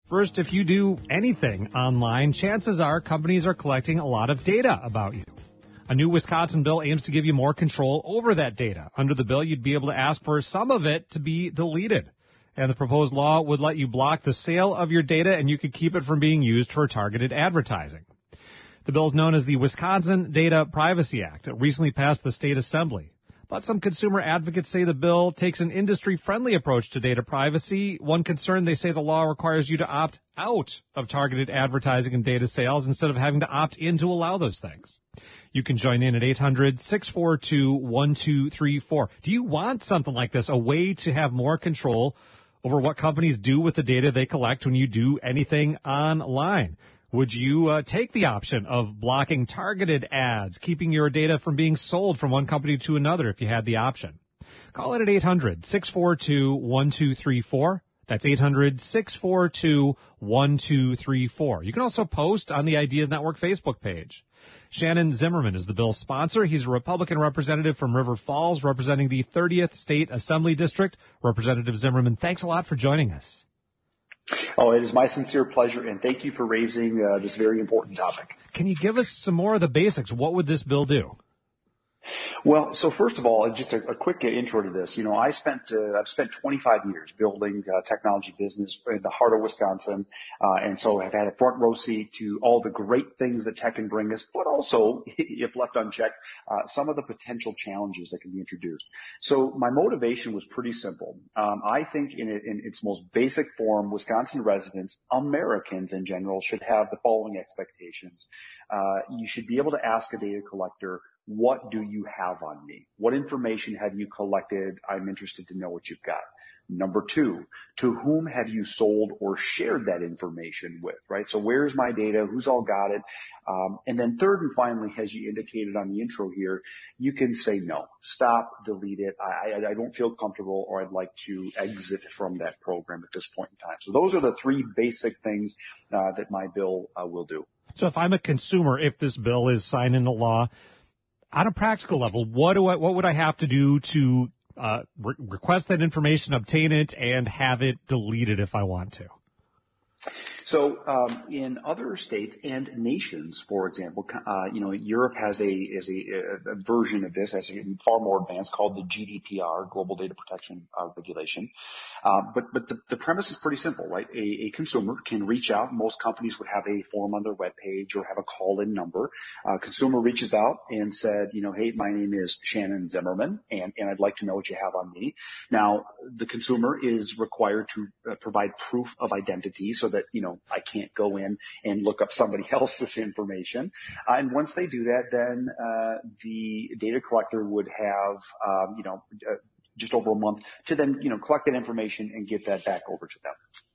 First, if you do anything online, chances are companies are collecting a lot of data about you. A new Wisconsin bill aims to give you more control over that data. Under the bill, you'd be able to ask for some of it to be deleted. And the proposed law would let you block the sale of your data, and you could keep it from being used for targeted advertising. The bill is known as the Wisconsin Data Privacy Act. It recently passed the state assembly. But some consumer advocates say the bill takes an industry-friendly approach to data privacy. One concern, they say the law requires you to opt out of targeted advertising and data sales instead of having to opt in to allow those things. You can join in at 800-642-1234. Do you want something like this, a way to have more control over what companies do with the data they collect when you do anything online? Would you take the option of blocking targeted ads, keeping your data from being sold from one company to another if you had the option? Call it at 800-642-1234. That's 800-642-1234. You can also post on the Ideas Network Facebook page. Shannon Zimmerman is the bill's sponsor. He's a Republican representative from River Falls, representing the 30th State Assembly District. Representative Zimmerman, thanks a lot for joining us. Oh, it is my sincere pleasure, and thank you for raising this very important topic. Can you give us some more of the basics? What would this bill do? Well, so first of all, just a quick intro to this. You know, I've spent 25 years building technology business in the heart of Wisconsin, and so I've had a front row seat to all the great things that tech can bring us, but also, if left unchecked, some of the potential challenges that can be introduced. So my motivation was pretty simple. I think in its most basic form, Wisconsin residents, Americans in general, should have the following expectations. You should be able to ask a data collector, what do you have on me? What information have you collected? I'm interested to know what you've got. Number two, to whom have you sold or shared that information with, right? So where's my data? Who's all got it? And then third and finally, as you indicated on the intro here, you can say no, stop, delete it. I don't feel comfortable, or I'd like to exit from that program at this point in time. So those are the three basic things that my bill will do. So if I'm a consumer, if this bill is signed into law, on a practical level, what would I have to do to request that information, obtain it, and have it deleted if I want to? So in other states and nations, for example, Europe has a version of this, as far more advanced, called the GDPR, Global Data Protection Regulation. But the premise is pretty simple, right? A consumer can reach out. Most companies would have a form on their webpage or have a call-in number. Consumer reaches out and said, hey, my name is Shannon Zimmerman, and I'd like to know what you have on me. Now, the consumer is required to provide proof of identity so that, I can't go in and look up somebody else's information. And once they do that, then the data collector would have, just over a month to then, collect that information and get that back over to them.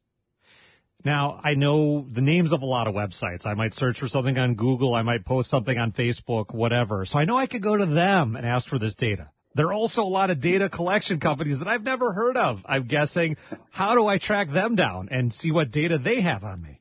Now, I know the names of a lot of websites. I might search for something on Google. I might post something on Facebook, whatever. So I know I could go to them and ask for this data. There are also a lot of data collection companies that I've never heard of. I'm guessing, how do I track them down and see what data they have on me?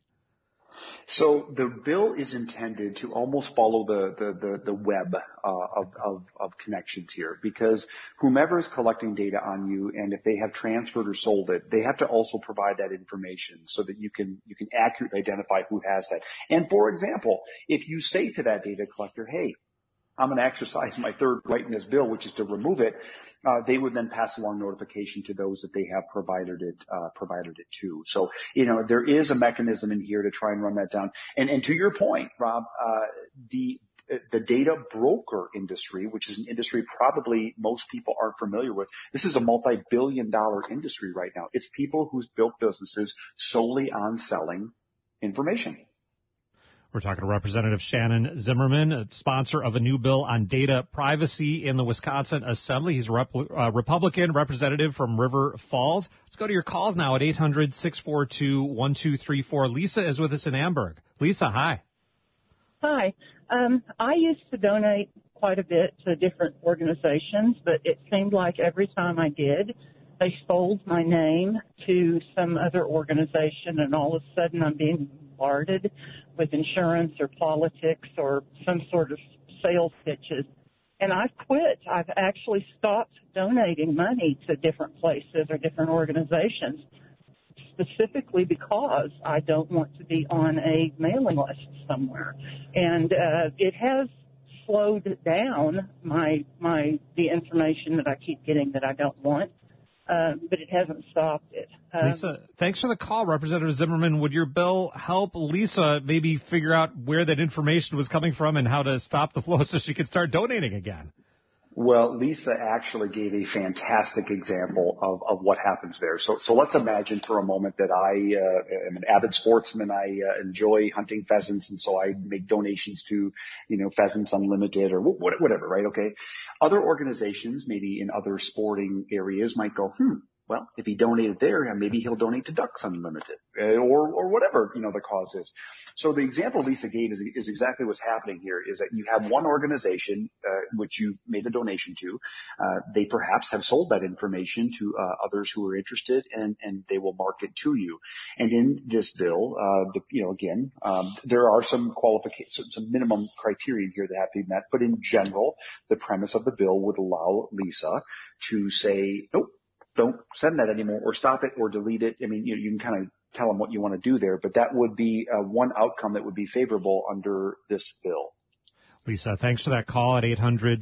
So the bill is intended to almost follow the web of connections here, because whomever is collecting data on you, and if they have transferred or sold it, they have to also provide that information so that you can accurately identify who has that. And for example, if you say to that data collector, hey, I'm going to exercise my third right in this bill, which is to remove it, they would then pass along notification to those that they have provided it to. So, there is a mechanism in here to try and run that down. And to your point, Rob, the data broker industry, which is an industry probably most people aren't familiar with, this is a multi-billion-dollar industry right now. It's people who's built businesses solely on selling information. We're talking to Representative Shannon Zimmerman, a sponsor of a new bill on data privacy in the Wisconsin Assembly. He's a Republican representative from River Falls. Let's go to your calls now at 800-642-1234. Lisa is with us in Amberg. Lisa, hi. Hi. I used to donate quite a bit to different organizations, but it seemed like every time I did, they sold my name to some other organization, and all of a sudden I'm being bombarded with insurance or politics or some sort of sales pitches. And I've quit. I've actually stopped donating money to different places or different organizations. specifically because I don't want to be on a mailing list somewhere. And it has slowed down the information that I keep getting that I don't want, but it hasn't stopped it. Lisa, thanks for the call, Representative Zimmerman. Would your bill help Lisa maybe figure out where that information was coming from and how to stop the flow so she could start donating again? Well, Lisa actually gave a fantastic example of what happens there. So let's imagine for a moment that I am an avid sportsman. I enjoy hunting pheasants, and so I make donations to, Pheasants Unlimited or whatever, right? Okay. Other organizations, maybe in other sporting areas, might go, well, if he donated there, maybe he'll donate to Ducks Unlimited or whatever, the cause is. So the example Lisa gave is exactly what's happening here, is that you have one organization which you've made a donation to. They perhaps have sold that information to others who are interested, and they will market to you. And in this bill, there are some qualifications, some minimum criteria here that have to be met. But in general, the premise of the bill would allow Lisa to say, nope, don't send that anymore, or stop it, or delete it. I mean, you can kind of tell them what you want to do there, but that would be one outcome that would be favorable under this bill. Lisa, thanks for that call at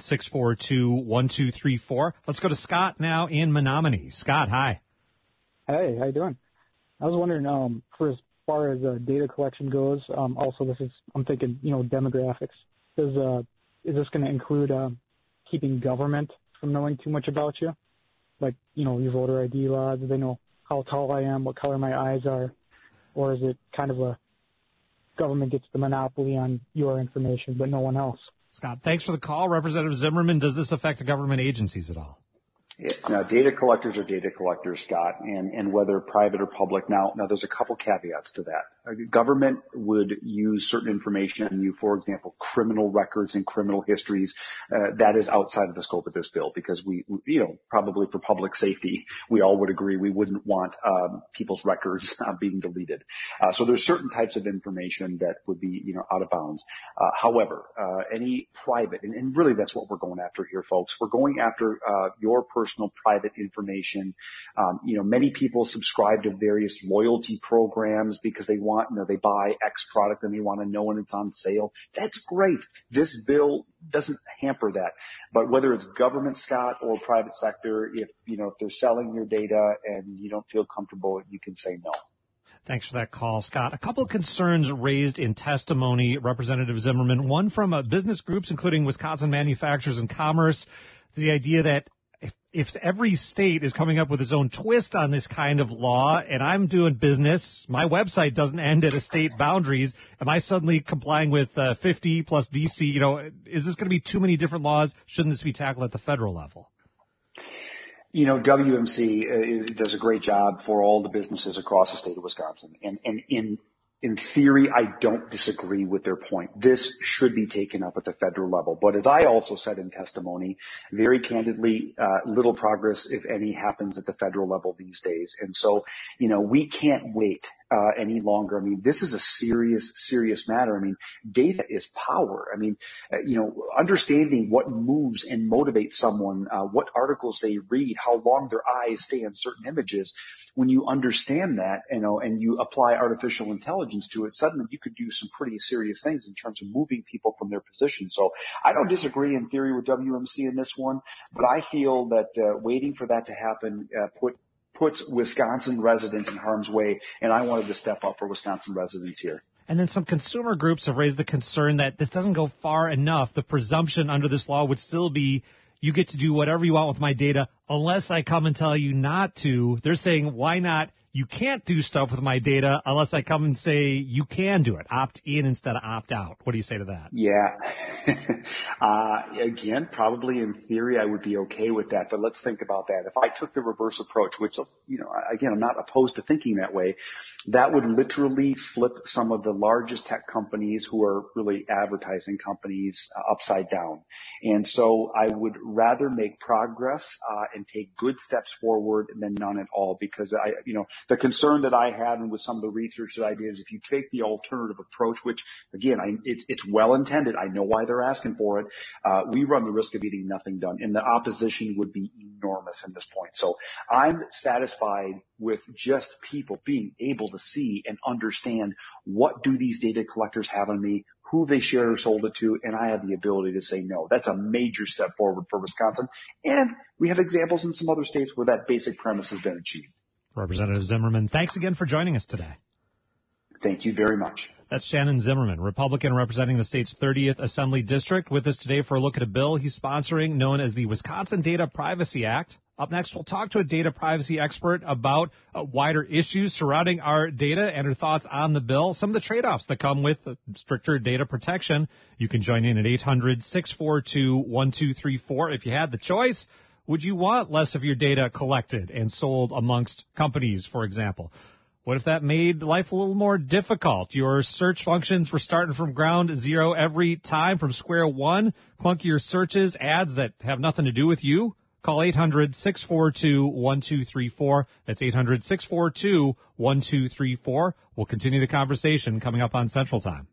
800-642-1234. Let's go to Scott now in Menominee. Scott, hi. Hey, how you doing? I was wondering, for as far as data collection goes, also I'm thinking, demographics. Is this going to include keeping government from knowing too much about you? Like, your voter ID laws, do they know how tall I am, what color my eyes are? Or is it kind of a government gets the monopoly on your information, but no one else? Scott, thanks for the call. Representative Zimmerman, does this affect the government agencies at all? Now, data collectors are data collectors, Scott, and whether private or public. Now there's a couple caveats to that. Government would use certain information on you, for example, criminal records and criminal histories. That is outside of the scope of this bill, because we probably for public safety, we all would agree we wouldn't want people's records being deleted. So there's certain types of information that would be, out of bounds. However, any private, and really that's what we're going after here, folks. We're going after your personal private information. Many people subscribe to various loyalty programs because they buy X product and they want to know when it's on sale. That's great. This bill doesn't hamper that. But whether it's government, Scott, or private sector, if they're selling your data and you don't feel comfortable, you can say no. Thanks for that call, Scott. A couple of concerns raised in testimony, Representative Zimmerman. One from business groups, including Wisconsin Manufacturers and Commerce. The idea that if every state is coming up with its own twist on this kind of law, and I'm doing business, my website doesn't end at a state boundaries, am I suddenly complying with 50 plus DC? Is this going to be too many different laws? Shouldn't this be tackled at the federal level? WMC does a great job for all the businesses across the state of Wisconsin. And in theory, I don't disagree with their point. This should be taken up at the federal level. But as I also said in testimony, very candidly, little progress, if any, happens at the federal level these days. And so, we can't wait any longer. I mean, this is a serious matter. I mean, data is power. I mean, understanding what moves and motivates someone, what articles they read, how long their eyes stay on certain images. When you understand that, and you apply artificial intelligence to it, suddenly you could do some pretty serious things in terms of moving people from their position. So I don't disagree in theory with WMC in this one, but I feel that waiting for that to happen puts Wisconsin residents in harm's way, and I wanted to step up for Wisconsin residents here. And then some consumer groups have raised the concern that this doesn't go far enough. The presumption under this law would still be you get to do whatever you want with my data unless I come and tell you not to. They're saying, why not? You can't do stuff with my data unless I come and say you can do it. Opt in instead of opt out. What do you say to that? Yeah. Again, probably in theory I would be okay with that, but let's think about that. If I took the reverse approach, which, again, I'm not opposed to thinking that way, that would literally flip some of the largest tech companies who are really advertising companies upside down. And so I would rather make progress and take good steps forward than none at all, because The concern that I had and with some of the research that I did is if you take the alternative approach, which again, it's well intended. I know why they're asking for it. We run the risk of getting nothing done, and the opposition would be enormous at this point. So I'm satisfied with just people being able to see and understand what do these data collectors have on me, who they shared or sold it to, and I have the ability to say no. That's a major step forward for Wisconsin. And we have examples in some other states where that basic premise has been achieved. Representative Zimmerman, thanks again for joining us today. Thank you very much. That's Shannon Zimmerman, Republican representing the state's 30th Assembly District, with us today for a look at a bill he's sponsoring known as the Wisconsin Data Privacy Act. Up next, we'll talk to a data privacy expert about wider issues surrounding our data and her thoughts on the bill, some of the trade-offs that come with stricter data protection. You can join in at 800-642-1234. If you had the choice, would you want less of your data collected and sold amongst companies, for example? What if that made life a little more difficult? Your search functions were starting from ground zero every time, from square one, clunkier searches, ads that have nothing to do with you. Call 800-642-1234. That's 800-642-1234. We'll continue the conversation coming up on Central Time.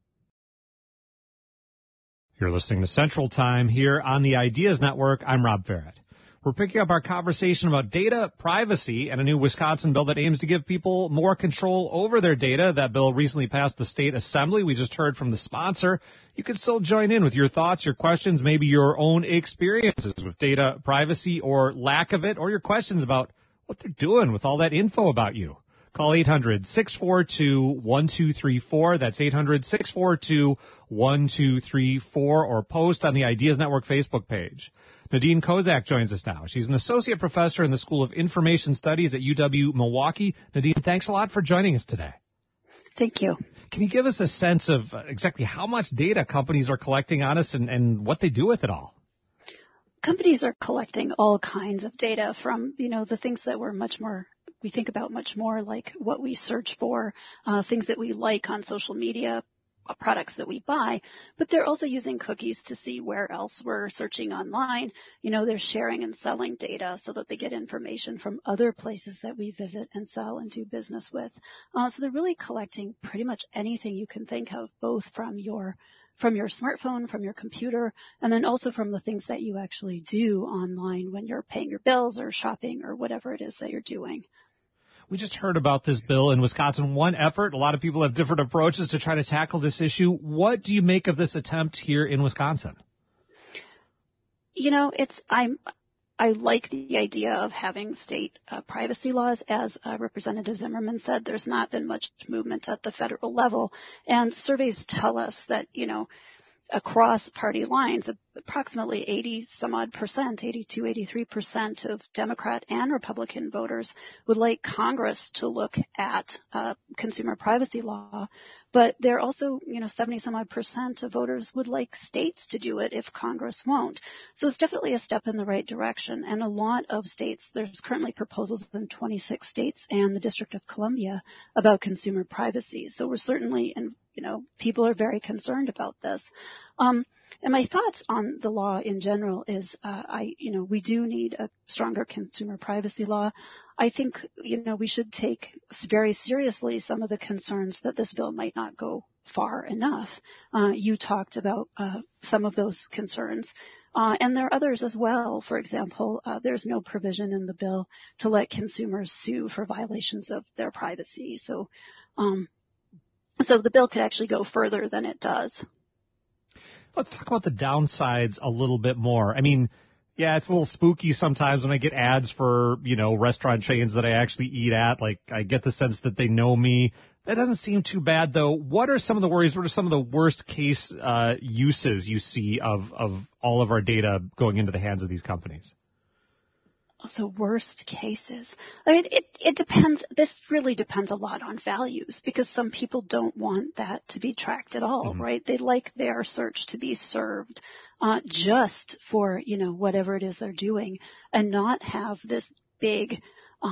You're listening to Central Time here on the Ideas Network. I'm Rob Farrett. We're picking up our conversation about data privacy and a new Wisconsin bill that aims to give people more control over their data. That bill recently passed the state assembly. We just heard from the sponsor. You can still join in with your thoughts, your questions, maybe your own experiences with data privacy or lack of it, or your questions about what they're doing with all that info about you. Call 800-642-1234. That's 800-642-1234, or post on the Ideas Network Facebook page. Nadine Kozak joins us now. She's an associate professor in the School of Information Studies at UW-Milwaukee. Nadine, thanks a lot for joining us today. Thank you. Can you give us a sense of exactly how much data companies are collecting on us and what they do with it all? Companies are collecting all kinds of data from, the things that we think about much more, like what we search for, things that we like on social media, products that we buy, but they're also using cookies to see where else we're searching online. They're sharing and selling data so that they get information from other places that we visit and sell and do business with. So they're really collecting pretty much anything you can think of, both from your smartphone, from your computer, and then also from the things that you actually do online when you're paying your bills or shopping or whatever it is that you're doing. We just heard about this bill in Wisconsin. One effort, a lot of people have different approaches to try to tackle this issue. What do you make of this attempt here in Wisconsin? I like the idea of having state privacy laws. As Representative Zimmerman said, there's not been much movement at the federal level. And surveys tell us that, across party lines, approximately 83% of Democrat and Republican voters would like Congress to look at consumer privacy law. But there are also, 70% of voters would like states to do it if Congress won't. So it's definitely a step in the right direction. And a lot of states, there's currently proposals in 26 states and the District of Columbia about consumer privacy. So we're certainly, people are very concerned about this. And my thoughts on the law in general is, we do need a stronger consumer privacy law. I think, we should take very seriously some of the concerns that this bill might not go far enough. You talked about some of those concerns. And there are others as well. For example, there's no provision in the bill to let consumers sue for violations of their privacy. So the bill could actually go further than it does. Let's talk about the downsides a little bit more. I mean, yeah, it's a little spooky sometimes when I get ads for, restaurant chains that I actually eat at. Like, I get the sense that they know me. That doesn't seem too bad, though. What are some of the worries? What are some of the worst case uses you see of all of our data going into the hands of these companies? The worst cases. I mean, it depends. This really depends a lot on values, because some people don't want that to be tracked at all, right? They like their search to be served just for, whatever it is they're doing, and not have this big,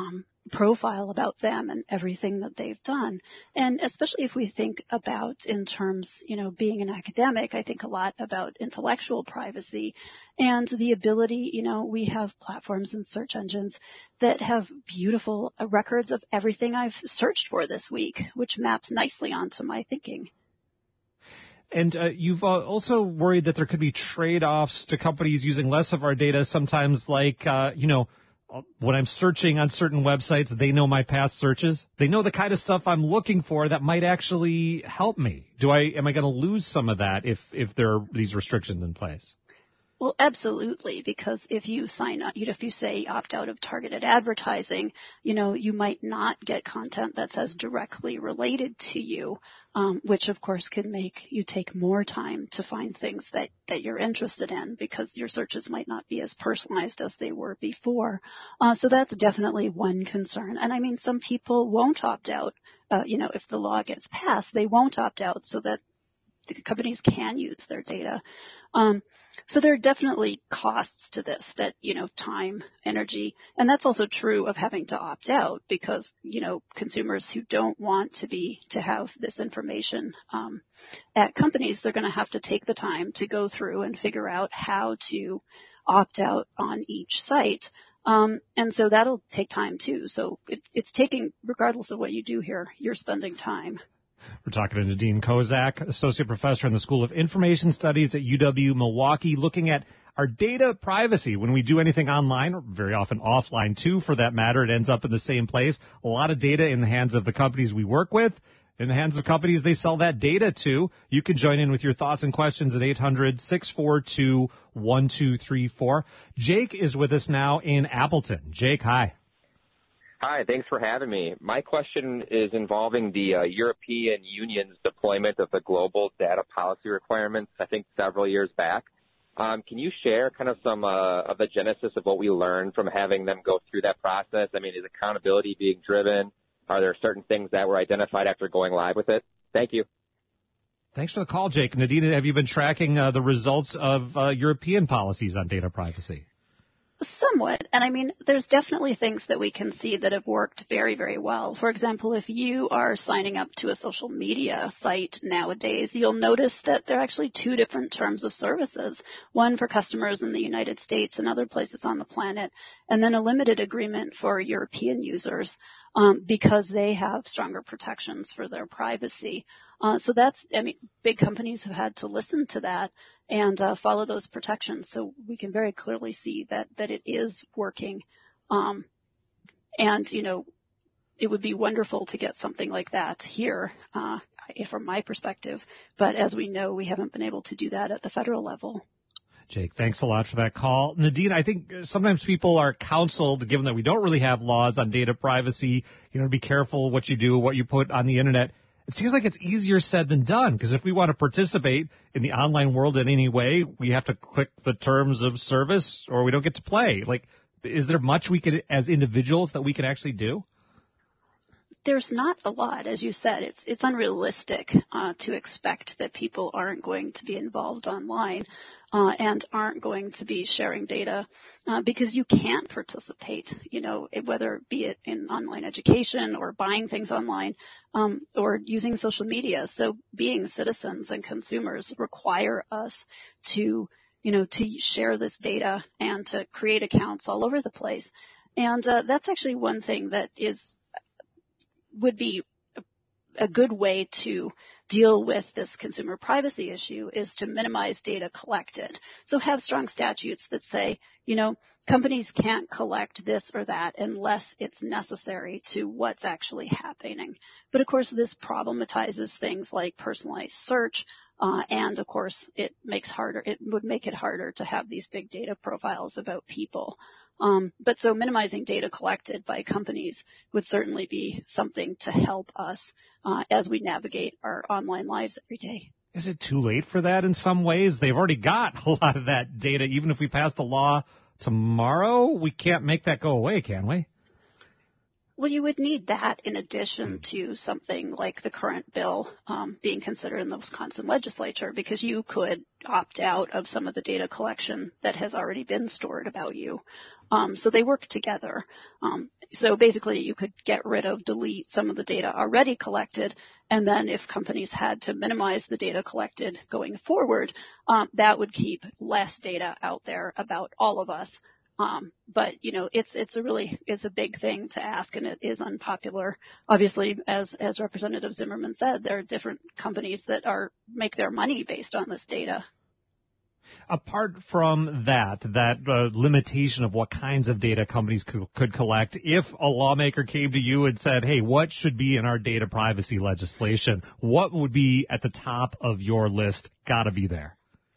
profile about them and everything that they've done. And especially if we think about in terms, being an academic, I think a lot about intellectual privacy and the ability, we have platforms and search engines that have beautiful records of everything I've searched for this week, which maps nicely onto my thinking. And you've also worried that there could be trade-offs to companies using less of our data, sometimes like, when I'm searching on certain websites, they know my past searches. They know the kind of stuff I'm looking for that might actually help me. Am I going to lose some of that if there are these restrictions in place? Well, absolutely, because if you sign up, if you say opt out of targeted advertising, you might not get content that's as directly related to you, which of course could make you take more time to find things that you're interested in because your searches might not be as personalized as they were before. So that's definitely one concern. And I mean, some people won't opt out. If the law gets passed, they won't opt out so that the companies can use their data. So there are definitely costs to this that, time, energy, and that's also true of having to opt out because, consumers who don't want to have this information at companies, they're going to have to take the time to go through and figure out how to opt out on each site. And so that'll take time too. So it's taking, regardless of what you do here, you're spending time. We're talking to Nadine Kozak, Associate Professor in the School of Information Studies at UW-Milwaukee, looking at our data privacy. When we do anything online, or very often offline too, for that matter, it ends up in the same place. A lot of data in the hands of the companies we work with, in the hands of companies they sell that data to. You can join in with your thoughts and questions at 800-642-1234. Jake is with us now in Appleton. Jake, hi. Hi, thanks for having me. My question is involving the European Union's deployment of the global data policy requirements, I think several years back. Can you share kind of some of the genesis of what we learned from having them go through that process? I mean, is accountability being driven? Are there certain things that were identified after going live with it? Thank you. Thanks for the call, Jake. Nadine, have you been tracking the results of European policies on data privacy? Somewhat. And I mean, there's definitely things that we can see that have worked very, very well. For example, if you are signing up to a social media site nowadays, you'll notice that there are actually two different terms of services, one for customers in the United States and other places on the planet, and then a limited agreement for European users because they have stronger protections for their privacy. So big companies have had to listen to that and follow those protections. So we can very clearly see that it is working. And, it would be wonderful to get something like that here from my perspective. But as we know, we haven't been able to do that at the federal level. Jake, thanks a lot for that call. Nadine, I think sometimes people are counseled, given that we don't really have laws on data privacy, to be careful what you do, what you put on the Internet. It seems like it's easier said than done, because if we want to participate in the online world in any way, we have to click the terms of service or we don't get to play. Is there much we could, as individuals, that we can actually do? There's not a lot, as you said. It's unrealistic to expect that people aren't going to be involved online and aren't going to be sharing data because you can't participate, whether it be it in online education or buying things online or using social media. So being citizens and consumers require us to share this data and to create accounts all over the place. And that's actually one thing that would be a good way to deal with this consumer privacy issue is to minimize data collected. So have strong statutes that say, companies can't collect this or that unless it's necessary to what's actually happening. But of course, this problematizes things like personalized search. And of course, it would make it harder to have these big data profiles about people. But so minimizing data collected by companies would certainly be something to help us as we navigate our online lives every day. Is it too late for that in some ways? They've already got a lot of that data. Even if we passed a law tomorrow, we can't make that go away, can we? Well, you would need that in addition to something like the current bill being considered in the Wisconsin legislature, because you could opt out of some of the data collection that has already been stored about you. So they work together. So basically you could get rid of, delete some of the data already collected, and then if companies had to minimize the data collected going forward, that would keep less data out there about all of us. But it's a big thing to ask, and it is unpopular. Obviously, as Representative Zimmerman said, there are different companies that make their money based on this data. Apart from that limitation of what kinds of data companies could collect, if a lawmaker came to you and said, hey, what should be in our data privacy legislation, what would be at the top of your list? Gotta be there.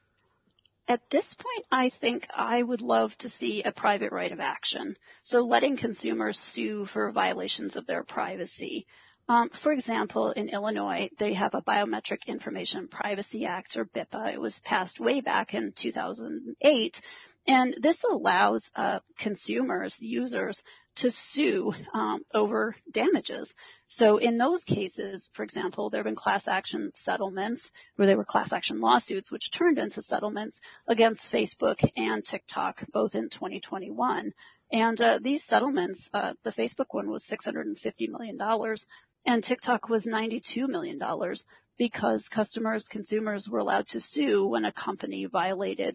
At this point, I think I would love to see a private right of action. So letting consumers sue for violations of their privacy. For example, in Illinois, they have a Biometric Information Privacy Act, or BIPA. It was passed way back in 2008. And this allows consumers, users, to sue over damages. So in those cases, for example, there have been class action settlements where there were class action lawsuits which turned into settlements against Facebook and TikTok, both in 2021. And these settlements, the Facebook one was $650 million, and TikTok was $92 million, because consumers were allowed to sue when a company violated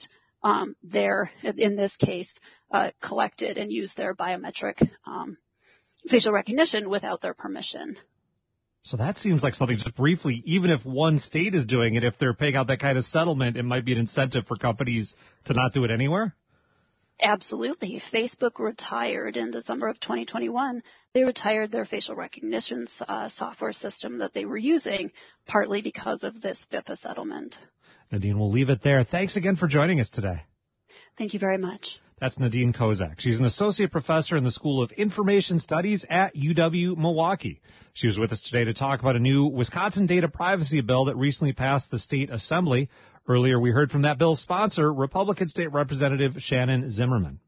in this case, collected and used their biometric facial recognition without their permission. So that seems like something, just briefly, even if one state is doing it, if they're paying out that kind of settlement, it might be an incentive for companies to not do it anywhere? Absolutely. Facebook retired in December of 2021. They retired their facial recognition software system that they were using, partly because of this BIPA settlement. Nadine, we'll leave it there. Thanks again for joining us today. Thank you very much. That's Nadine Kozak. She's an associate professor in the School of Information Studies at UW-Milwaukee. She was with us today to talk about a new Wisconsin data privacy bill that recently passed the state assembly. Earlier, we heard from that bill's sponsor, Republican State Representative Shannon Zimmerman.